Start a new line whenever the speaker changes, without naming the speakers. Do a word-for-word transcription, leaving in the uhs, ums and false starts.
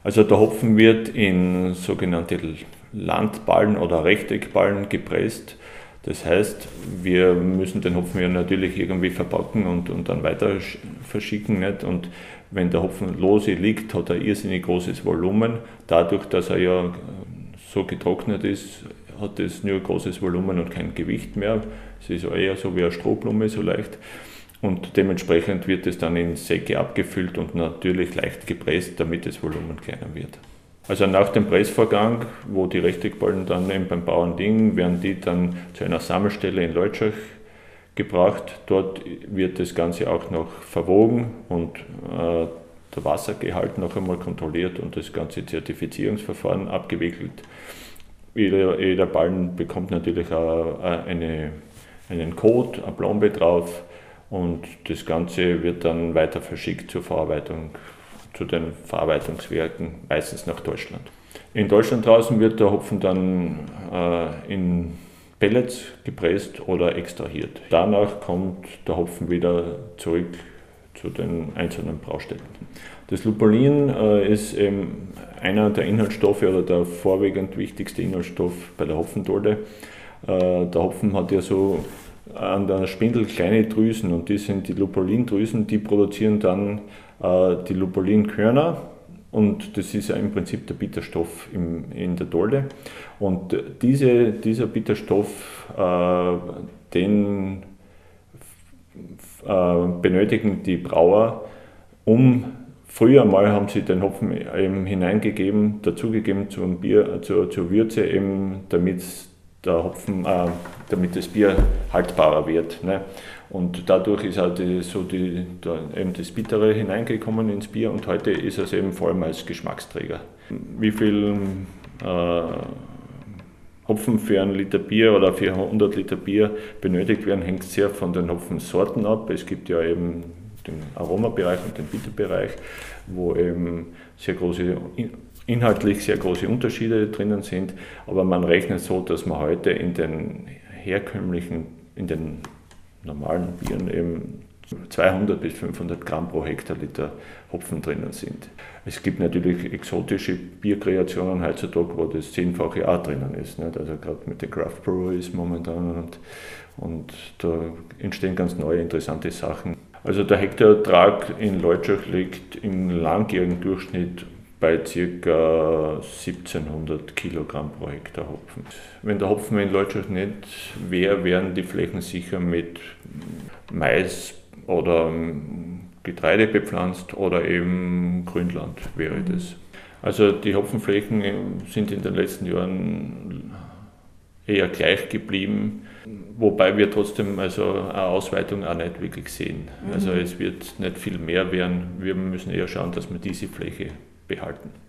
Also der Hopfen wird in sogenannte Landballen oder Rechteckballen gepresst. Das heißt, wir müssen den Hopfen ja natürlich irgendwie verpacken und, und dann weiter verschicken. Nicht? Und wenn der Hopfen lose liegt, hat er irrsinnig großes Volumen. Dadurch, dass er ja so getrocknet ist, hat es nur großes Volumen und kein Gewicht mehr. Es ist eher so wie eine Strohblume, so leicht. Und dementsprechend wird es dann in Säcke abgefüllt und natürlich leicht gepresst, damit das Volumen kleiner wird. Also nach dem Pressvorgang, wo die Rechteckballen dann eben beim Bauern liegen, werden die dann zu einer Sammelstelle in Leutschach gebracht. Dort wird das Ganze auch noch verwogen und äh, der Wassergehalt noch einmal kontrolliert und das ganze Zertifizierungsverfahren abgewickelt. Jeder, jeder Ballen bekommt natürlich auch eine, einen Code, eine Plombe drauf und das Ganze wird dann weiter verschickt zur Verarbeitung, zu den Verarbeitungswerken, meistens nach Deutschland. In Deutschland draußen wird der Hopfen dann äh, in Pellets gepresst oder extrahiert. Danach kommt der Hopfen wieder zurück zu den einzelnen Braustätten. Das Lupulin äh, ist eben einer der Inhaltsstoffe oder der vorwiegend wichtigste Inhaltsstoff bei der Hopfendolde. Äh, der Hopfen hat ja so an der Spindel kleine Drüsen und die sind die Lupulindrüsen, die produzieren dann äh, die Lupulinkörner und das ist ja im Prinzip der Bitterstoff im, in der Dolde. Und diese, dieser Bitterstoff, äh, den äh, benötigen die Brauer, um früher mal haben sie den Hopfen eben hineingegeben, dazugegeben zum Bier, zur, zur Würze, eben damit der Hopfen, äh, damit das Bier haltbarer wird. Ne? Und dadurch ist auch die, so die, da eben das Bittere hineingekommen ins Bier und heute ist es eben vor allem als Geschmacksträger. Wie viel äh, Hopfen für ein Liter Bier oder für hundert Liter Bier benötigt werden, hängt sehr von den Hopfensorten ab. Es gibt ja eben den Aromabereich und den Bitterbereich, wo eben sehr große, inhaltlich sehr große Unterschiede drinnen sind. Aber man rechnet so, dass man heute in den herkömmlichen, in den normalen Bieren eben zweihundert bis fünfhundert Gramm pro Hektoliter Hopfen drinnen sind. Es gibt natürlich exotische Bierkreationen heutzutage, wo das Zehnfache auch drinnen ist. Nicht? Also gerade mit den Craft Breweries momentan und, und da entstehen ganz neue interessante Sachen. Also der Hektarertrag in Leutschach liegt im langjährigen Durchschnitt bei ca. siebzehnhundert Kilogramm pro Hektar Hopfen. Wenn der Hopfen in Leutschach nicht wäre, wären die Flächen sicher mit Mais oder Getreide bepflanzt oder eben Grünland wäre das. Also die Hopfenflächen sind in den letzten Jahren eher gleich geblieben, wobei wir trotzdem also eine Ausweitung auch nicht wirklich sehen. Also es wird nicht viel mehr werden, wir müssen eher schauen, dass wir diese Fläche behalten.